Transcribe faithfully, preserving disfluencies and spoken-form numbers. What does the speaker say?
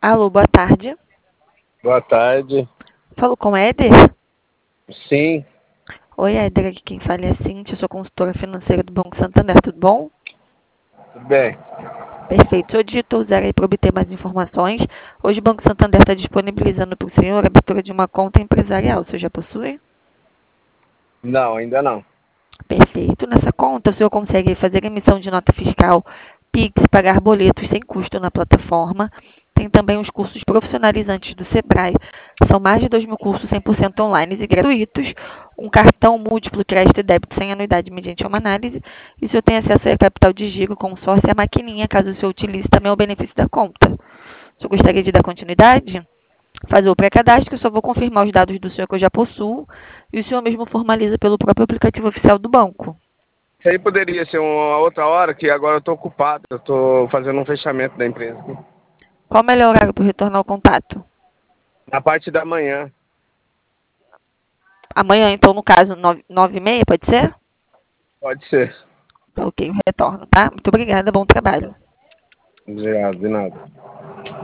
Alô, boa tarde. Boa tarde. Falo com Éder? Sim, Oi, Éder, aqui quem fala é a Cintia, sou consultora financeira do Banco Santander, tudo bom? tudo bem. Perfeito. O senhor digitou zero aí para obter mais informações. Hoje o Banco Santander está disponibilizando para o senhor a abertura de uma conta empresarial. O senhor já possui? Não, ainda não. Perfeito. Nessa conta, o senhor consegue fazer emissão de nota fiscal, Pix, pagar boletos sem custo na plataforma. Tem também os cursos profissionalizantes do Sebrae. São mais de dois mil cursos cem por cento online e gratuitos. Um cartão múltiplo crédito e débito sem anuidade mediante uma análise. E o senhor tem acesso a capital de giro, consórcio e a maquininha, caso o senhor utilize também o benefício da conta. O senhor gostaria de dar continuidade? Fazer o pré-cadastro, eu só vou confirmar os dados do senhor que eu já possuo e o senhor mesmo formaliza pelo próprio aplicativo oficial do banco. Isso aí poderia ser uma outra hora, que agora eu estou ocupado. Eu estou fazendo um fechamento da empresa aqui. Qual o melhor horário para retornar ao contato? Na parte da manhã, Amanhã, então, no caso, nove, nove e meia, pode ser? pode ser. Ok, eu retorno, tá? Muito obrigada, bom trabalho. De nada, de nada.